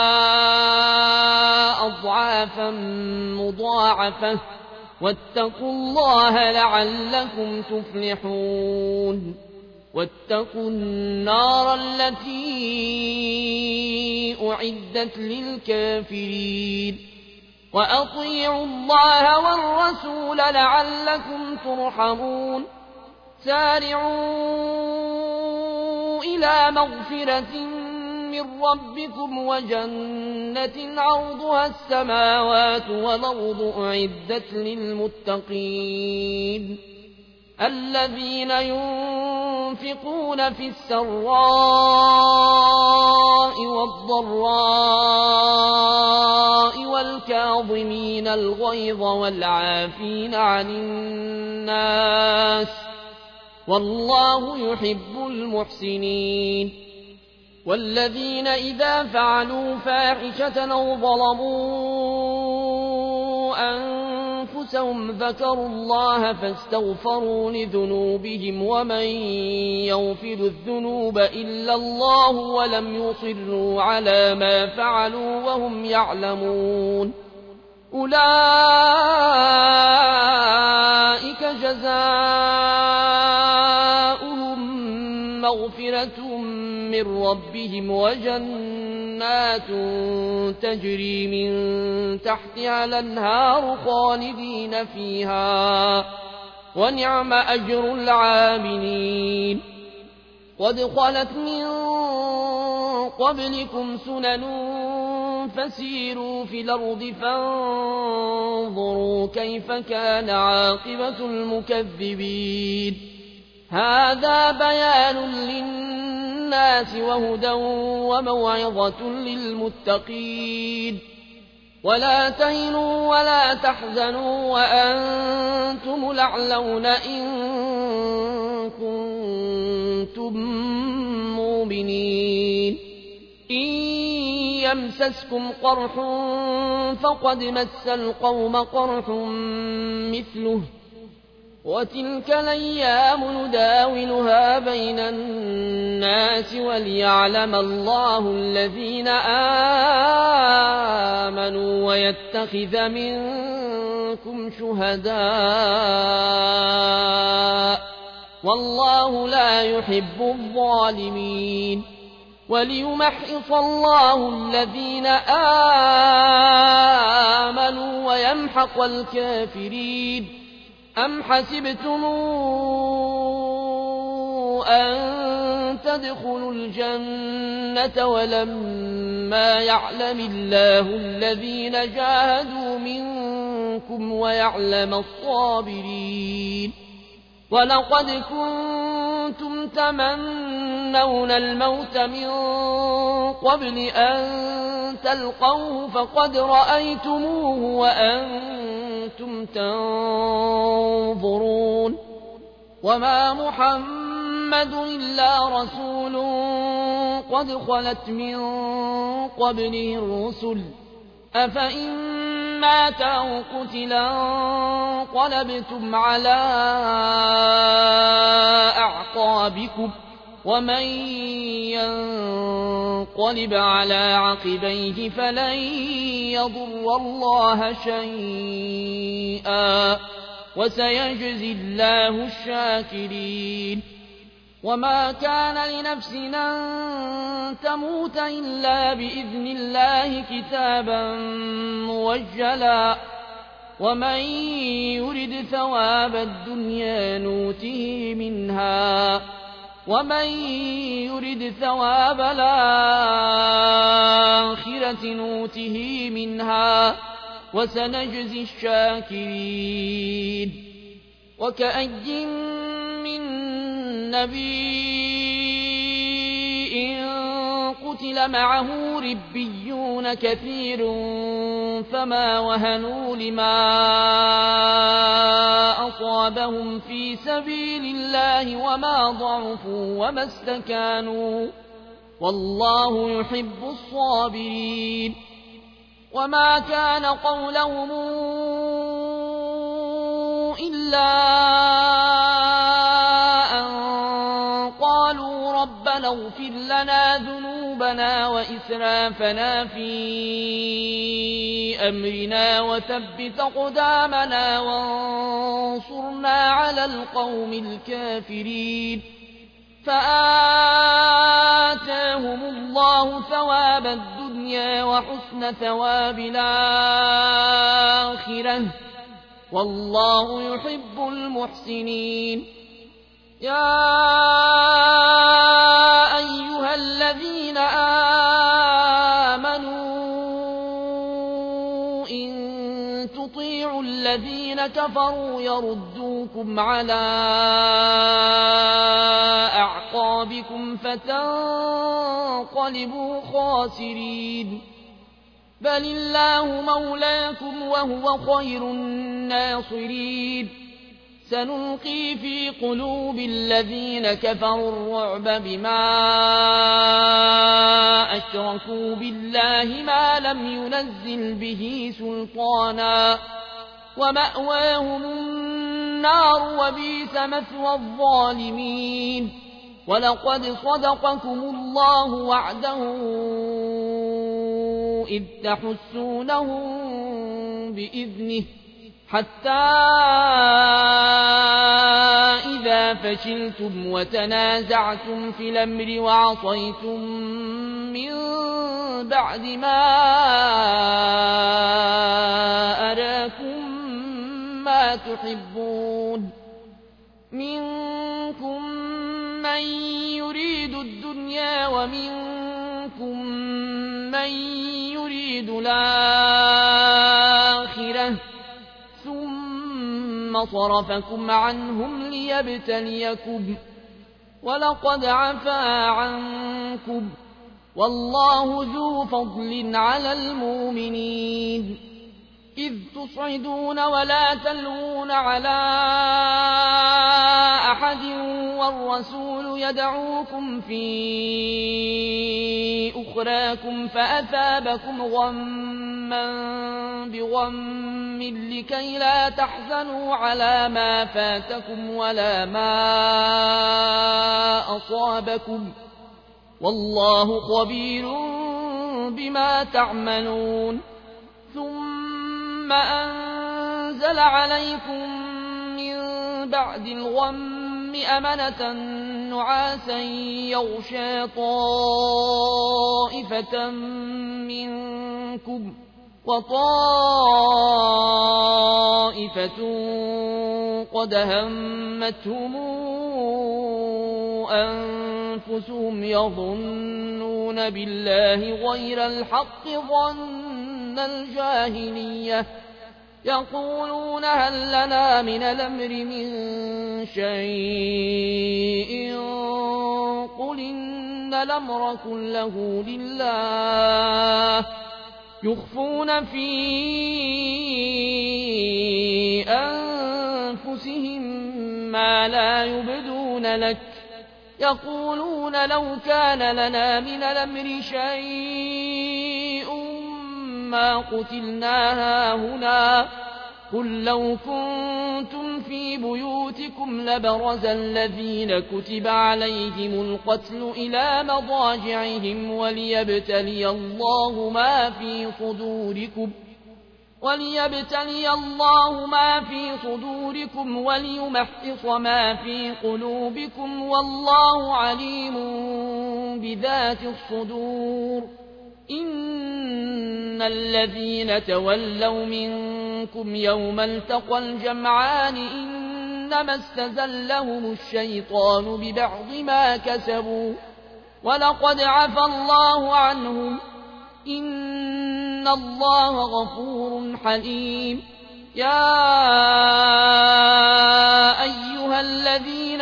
أضعافا مضاعفة واتقوا الله لعلكم تفلحون واتقوا النار التي أعدت للكافرين وأطيعوا الله والرسول لعلكم ترحمون سارعوا إلى مغفرة من ربكم وجنة عرضها السماوات والأرض أعدت للمتقين الذين ينفقون في السراء والضراء والكاظمين الغيظ والعافين عن الناس والله يحب المحسنين والذين إذا فعلوا فاحشة أو ظلموا أنفسهم ذكروا الله فاستغفروا لذنوبهم ومن يغفر الذنوب إلا الله ولم يصروا على ما فعلوا وهم يعلمون أولئك جزاؤهم مغفرة من ربهم وجنات تجري من تحتها الأنهار خالدين فيها ونعم أجر العاملين قد خلت من قبلكم سنن فسيروا في الأرض فانظروا كيف كان عاقبة المكذبين هذا بيان للناس للناس وهدى وموعظة للمتقين ولا تهنوا ولا تحزنوا وأنتم الأعلون إن كنتم مؤمنين إن يمسسكم قرح فقد مس القوم قرح مثله وتلك الأيام نداولها بين الناس وليعلم الله الذين آمنوا ويتخذ منكم شهداء والله لا يحب الظالمين وليمحص الله الذين آمنوا ويمحق الكافرين أم حسبتم أن تدخلوا الجنة ولما يعلم الله الذين جاهدوا منكم ويعلم الصابرين ولقد كنتم تمنون الموت من قبل أن تلقوه فقد رأيتموه وأنتم تنظرون وما محمد إلا رسول قد خلت من قبله الرسل أفإن مات أو قتلا انقلبتم على أعقابكم ومن ينقلب على عقبيه فلن يضر الله شيئا وسيجزي الله الشاكرين وما كان لنفس أن تموت إلا بإذن الله كتابا موجلا ومن يرد ثواب الدنيا نوته منها ومن يرد ثواب الآخرة نوته منها وسنجزي الشاكرين وكأي من نبي قتل معه ربيون كثير فما وهنوا لما أصابهم في سبيل الله وما ضعفوا وما استكانوا والله يحب الصابرين وما كان قولهم إلا أن قالوا ربنا اغفر لنا ذنوبنا وإسرافنا في أمرنا وثبت أقدامنا وانصرنا على القوم الكافرين فآتاهم الله ثواب الدنيا وحسن ثواب الآخرة والله يحب المحسنين يا أيها الذين آمنوا إن تطيعوا الذين كفروا يردوكم على أعقابكم فتنقلبوا خاسرين بل الله مولاكم وهو خير الناصرين سنلقي في قلوب الذين كفروا الرعب بما أشركوا بالله ما لم ينزل به سلطانا ومأواهم النار وبئس مثوى الظالمين ولقد صدقكم الله وعده إذ تحسونهم بإذنه حتى إذا فشلتم وتنازعتم في الأمر وعصيتم من بعد ما أراكم ما تحبون منكم من يريد الدنيا ومنكم من يريد الآخرة ثم صرفكم عنهم ليبتليكم ولقد عفا عنكم والله ذو فضل على المؤمنين إذ تصعدون ولا تلوون على أحد والرسول يدعوكم في أخراكم فأثابكم غما بغم لكي لا تحزنوا على ما فاتكم ولا ما أصابكم والله خبير بما تعملون ثم أنزل عليكم من بعد الغم أمنة نعاسا يغشى طائفة منكم وطائفة قد همتهم أنفسهم يظنون بالله غير الحق ظن الجاهلية يقولون هل لنا من الأمر من شيء قل إن الأمر كله لله يخفون في أنفسهم ما لا يبدون لك يقولون لو كان لنا من الأمر شيء ما قتلنا هاهنا قل لو كنتم في بيوتكم لبرز الذين كتب عليهم القتل إلى مضاجعهم وليبتلي الله ما في صدوركم وليبتلي الله ما في صدوركم وليمحص ما في قلوبكم والله عليم بذات الصدور إن الذين تولوا منكم يوم التقى الجمعان إنما استزلهم الشيطان ببعض ما كسبوا ولقد عفى الله عنهم إن الله غفور حليم يا أيها الذين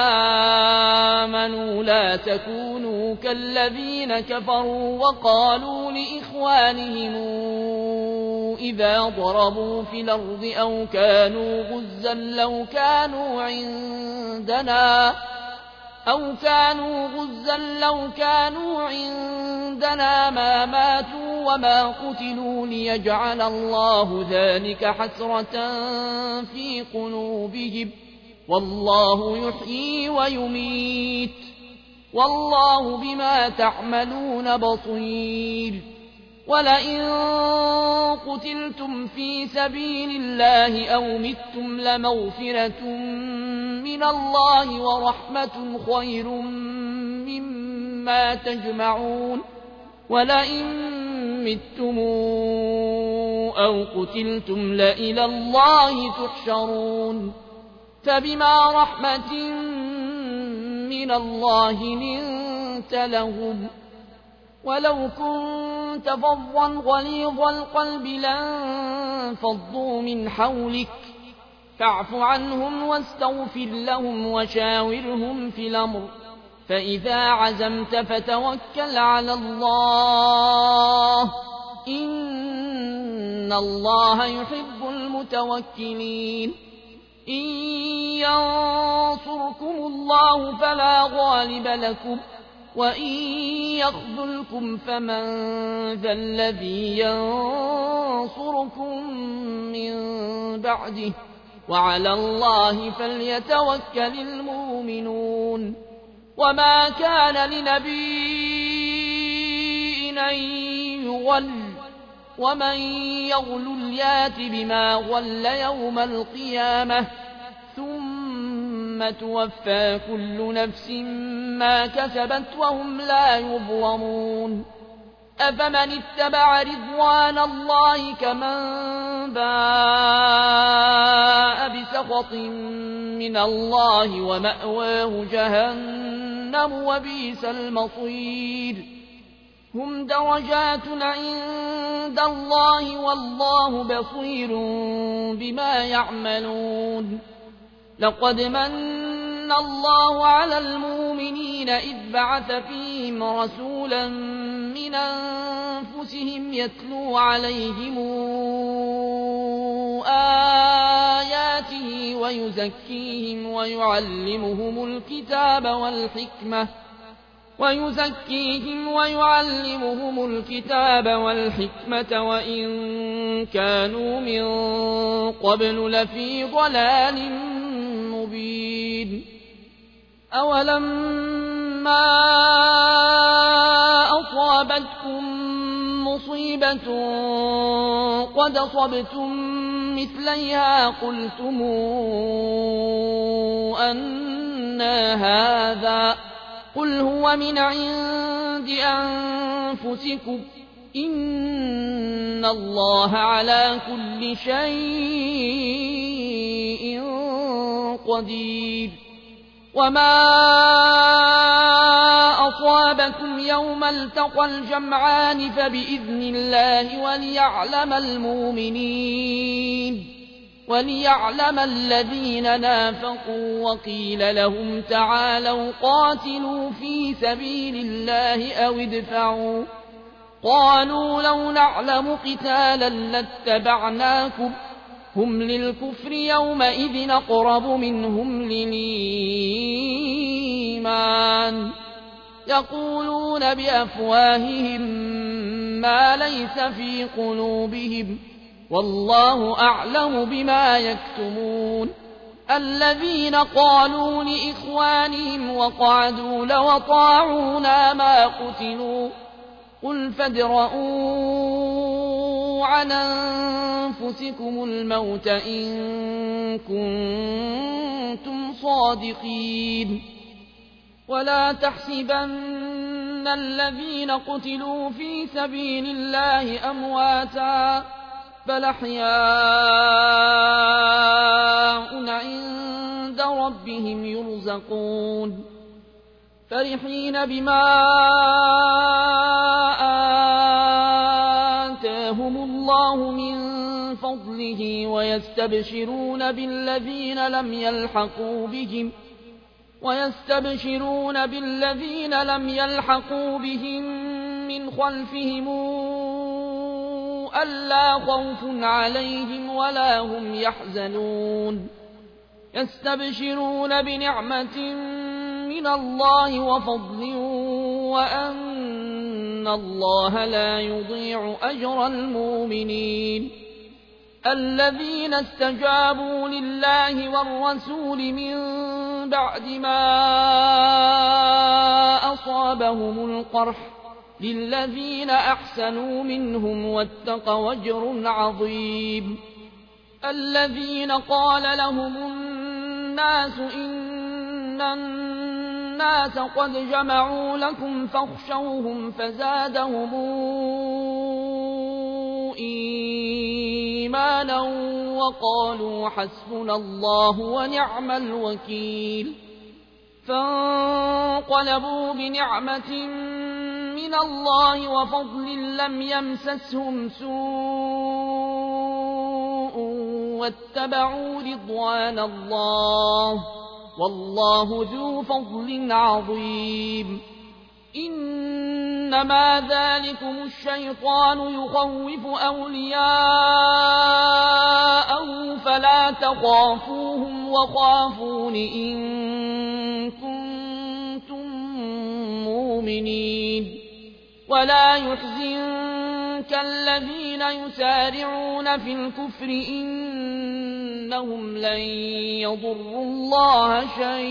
آمنوا لا تكونوا كالذين كفروا وقالوا لإخوانهم إذا ضربوا في الأرض أو كانوا غزا لو كانوا عندنا أو كانوا غزا لو كانوا عندنا ما ماتوا وما قتلوا ليجعل الله ذلك حسرة في قلوبهم والله يحيي ويميت والله بما تعملون بصير ولئن قتلتم في سبيل الله أو متم لمغفرة من الله ورحمة خير مما تجمعون ولئن متم أو قتلتم لإلى الله تحشرون فبما رحمة من الله لنت لهم ولو كنت فظا غليظ القلب لانفضوا من حولك فاعف عنهم واستغفر لهم وشاورهم في الأمر فإذا عزمت فتوكل على الله إن الله يحب المتوكلين إن ينصركم الله فلا غالب لكم وإن يخذلكم فمن ذا الذي ينصركم من بعده وعلى الله فليتوكل المؤمنون وما كان لنبي أن يغل ومن يغل يات بما غل يوم القيامة ثم توفى كل نفس ما كسبت وهم لا يظلمون أفمن اتبع رضوان الله كمن باء بسخط من الله ومأواه جهنم وبئس المصير هم درجات عند الله والله بصير بما يعملون لقد من الله على المؤمنين إذ بعث فيهم رسولا من أنفسهم يتلو عليهم آياته ويزكيهم ويعلمهم الكتاب والحكمة ويزكيهم ويعلمهم الكتاب والحكمة وإن كانوا من قبل لفي ضلال مبين. أولما أصابتكم مصيبة قد أصبتم مثليها قلتم أنى هذا قل هو من عند أنفسكم إن الله على كل شيء قدير. وما أصابكم يوم التقى الجمعان فبإذن الله وليعلم المؤمنين وليعلم الذين نافقوا. وقيل لهم تعالوا قاتلوا في سبيل الله أو ادفعوا قالوا لو نعلم قتالا لاتبعناكم هم للكفر يومئذ أقرب منهم للإيمان يقولون بأفواههم ما ليس في قلوبهم والله أعلم بما يكتمون. الذين قالوا لإخوانهم وقعدوا لو أطاعونا ما قتلوا قل فادرءوا عن أنفسكم الموت إن كنتم صادقين. ولا تحسبن الذين قتلوا في سبيل الله أمواتا بل أحياء عند ربهم يرزقون فرحين بما آتاهم الله من فضله ويستبشرون بالذين لم يلحقوا بهم ويستبشرون بالذين لم يلحقوا بهم من خلفهم ألا خوف عليهم ولا هم يحزنون يستبشرون بنعمة من الله وفضل وأن الله لا يضيع أجر المؤمنين. الذين استجابوا لله والرسول من بعد ما أصابهم القرح للذين أحسنوا منهم واتقوا أجر عظيم. الذين قال لهم الناس إن الناس قد جمعوا لكم فاخشوهم فزادهم إيمانا وقالوا حسبنا الله ونعم الوكيل. فانقلبوا بنعمة من الله وفضل لم يمسسهم سوء واتبعوا رضوان الله والله ذو فضل عظيم. إنما ذلكم الشيطان يخوف أولياءه فلا تخافوهم وخافون إن كنتم مؤمنين. ولا يحزنك الذين يسارعون في الكفر إنهم لن يضروا الله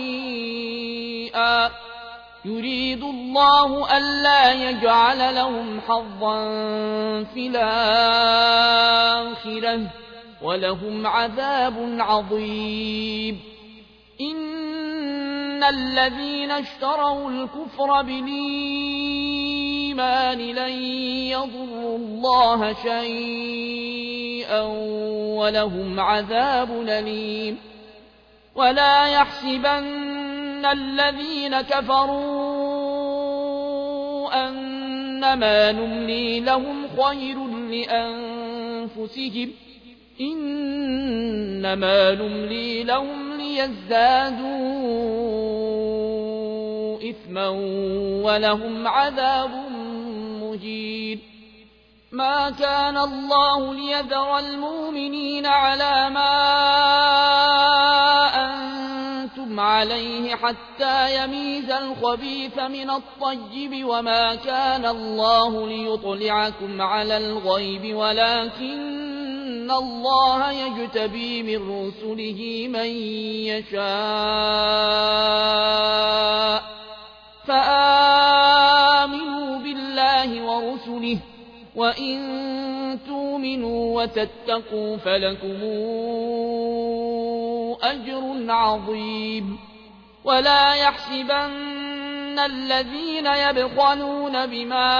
شيئا يريد الله ألا يجعل لهم حظا في الآخرة ولهم عذاب عظيم. إن الذين اشتروا الكفر بالإيمان لن يضروا الله شيئا ولهم عذاب أليم. ولا يحسبن الذين كفروا أنما نملي لهم خير لأنفسهم إنما نملي لهم ليزدادوا إثما ولهم عذاب مهين. ما كان الله ليذر المؤمنين على ما أنتم عليه حتى يميز الخبيث من الطيب، وما كان الله ليطلعكم على الغيب ولكن الله يجتبي من رسله من يشاء، فآمنوا بالله ورسله، وإن تؤمنوا وتتقوا فلكم أجر عظيم. ولا يحسبن الذين يبخلون بما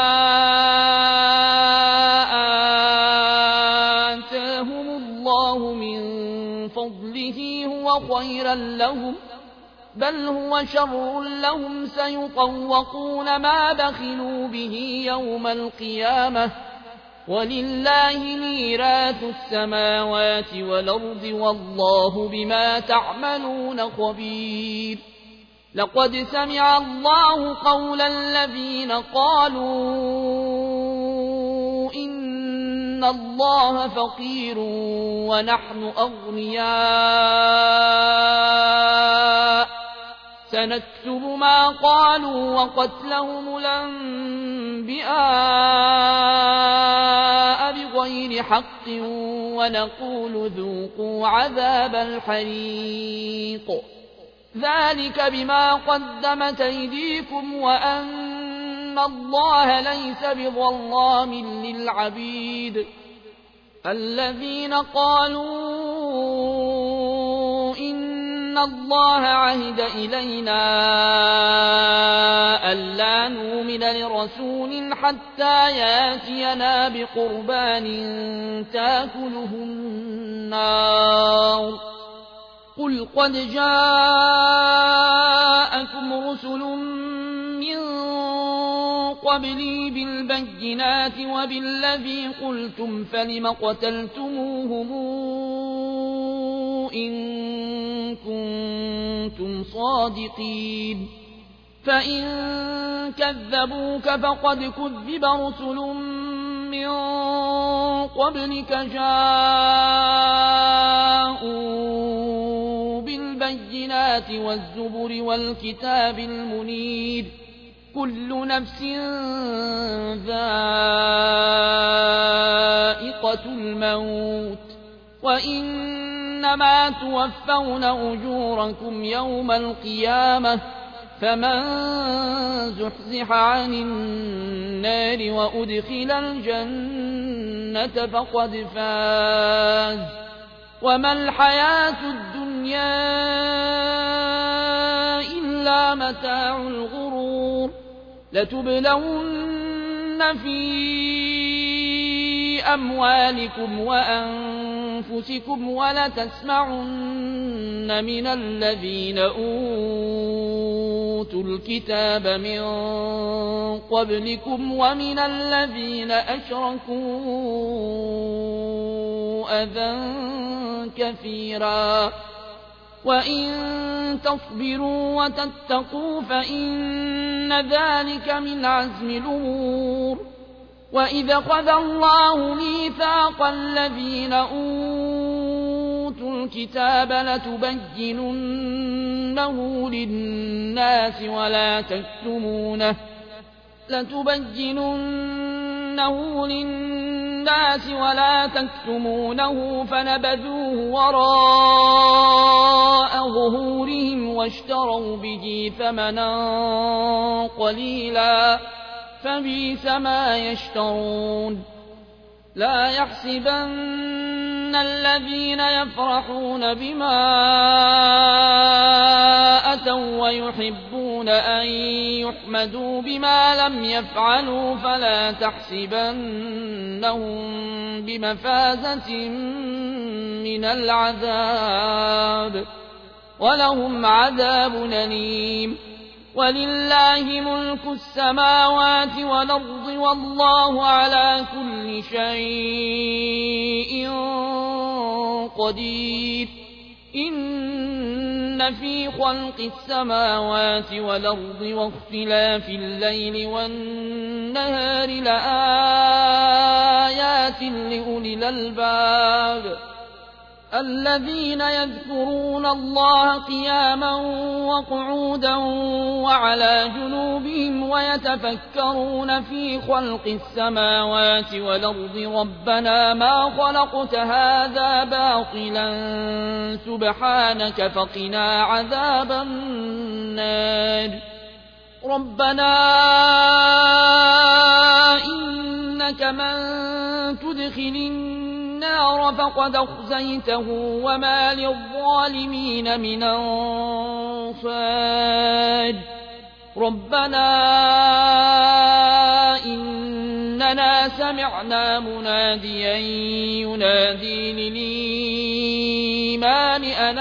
آتاهم الله من فضله هو خيرا لهم، بل هو شر لهم، سيطوقون ما بخلوا به يوم القيامة، ولله ميراث السماوات والأرض والله بما تعملون خبير. لقد سمع الله قول الذين قالوا إن الله فقير ونحن أغنياء، سنكتب ما قالوا وقتلهم الأنبياء بغير حق ونقول ذوقوا عذاب الحريق، ذلك بما قدمت أيديكم وأن الله ليس بظلام للعبيد. الذين قالوا إن الله عهد إلينا ألا نؤمن لرسول حتى ياتينا بقربان تاكله النار، قل قد جاءكم رسل من قبلي بالبينات وبالذي قلتم فلم قتلتموهم إن كنتم صادقين، فإن كذبوك فقد كذب رسل من قبلك جاءوا بالبينات والزبر والكتاب المنير، كل نفس ذائقة الموت، وإنما توفون أجوركم يوم القيامة، فمن زحزح عن النار وأدخل الجنة فقد فاز، وما الحياة الدنيا إلا متاع الغرور. لتبلون في أموالكم وأنفسكم ولتسمعن من الذين أوتوا الكتاب من قبلكم ومن الذين أشركوا أذى كثيرا، وإن تصبروا وتتقوا فإن ذلك من عزم الأمور. وإذا أخذ الله ميثاق الذين أوتوا الكتاب لتبيننه للناس ولا تكتمونه لتبيننه للناس ولا تكتمونه فنبذوه وراء ظهورهم واشتروا به ثمنا قليلا فبئس ما يشترون. لا يحسبن الذين يفرحون بما أتوا ويحبون أن يحمدوا بما لم يفعلوا فلا تحسبنهم بمفازة من العذاب، ولهم عذاب أليم. ولله ملك السماوات والأرض والله على كل شيء قدير. إن إن في خلق السماوات والأرض واختلاف الليل والنهار لآيات لأولي الألباب الذين يذكرون الله قياما وقعودا وعلى جنوبهم ويتفكرون في خلق السماوات والأرض ربنا ما خلقت هذا باطلا سبحانك فقنا عذاب النار ربنا إنك من تدخل النار فقد أخزيته وما للظالمين من أنصار ربنا إننا سمعنا مناديا ينادي للإيمان أن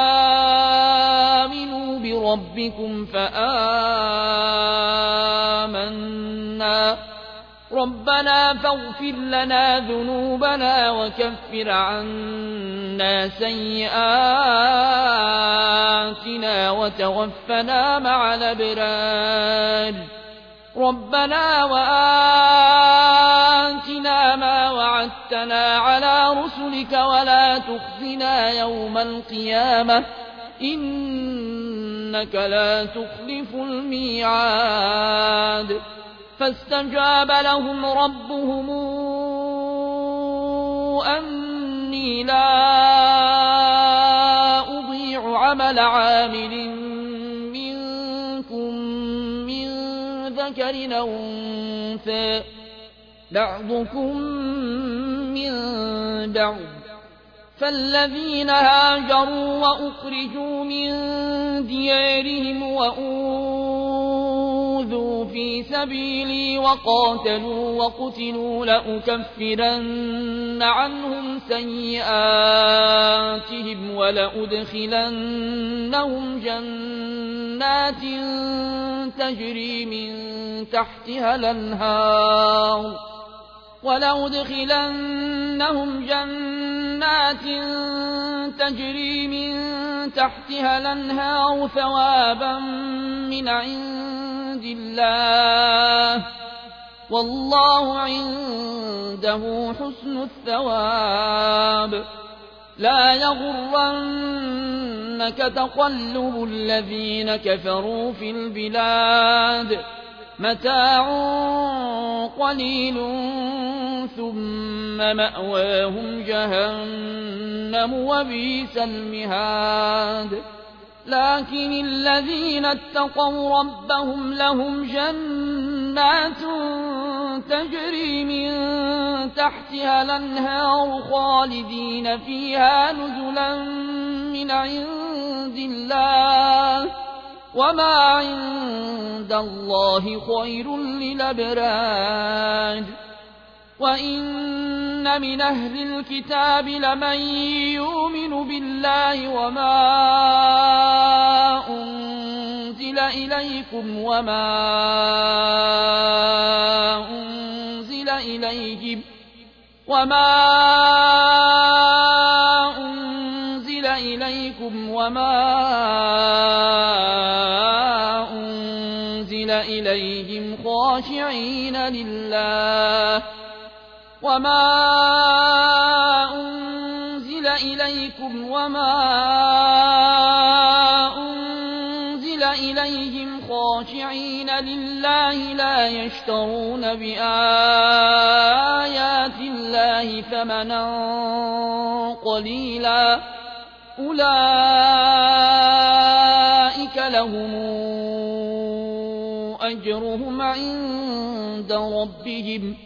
آمنوا بربكم فآمنا ربنا فاغفر لنا ذنوبنا وكفر عنا سيئاتنا وتوفنا مع الأبرار ربنا وآتنا ما وعدتنا على رسلك ولا تخزنا يوم القيامة إنك لا تخلف الميعاد فاستجاب لهم ربهم أني لا أضيع عمل عامل منكم من ذكر أو أنثى بعضكم من بعض فالذين هاجروا وأخرجوا من ديارهم وأوذوا في سبيلي وقاتلوا وقتلوا لأكفرن عنهم سيئاتهم ولأدخلنهم جنات تجري من تحتها الأنهار ولأدخلنهم جنات تجري من تحتها الأنهار ثوابا من عند الله والله عنده حسن الثواب لا يغرنك تقلب الذين كفروا في البلاد متاع قليل ثم مأواهم جهنم وبئس المهاد لكن الذين اتقوا ربهم لهم جنات تجري من تحتها الأنهار خالدين فيها نزلا من عند الله وما عند الله خير للأبرار وإن من أهل الكتاب لمن يؤمن بالله وما أنزل إليكم وما أنزل إليهم وما أنزل إليكم وما أنزل إليهم خاشعين لله وما أنزل إليكم وما أنزل إليهم خاشعين لله لا يشترون بآيات الله ثمنا قليلا أولئك لهم أجرهم عند ربهم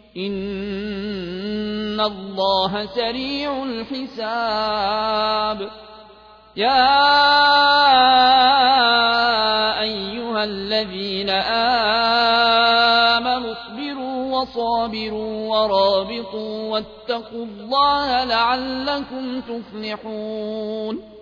إن الله سريع الحساب يا أيها الذين آمنوا اصبروا وصابروا ورابطوا واتقوا الله لعلكم تفلحون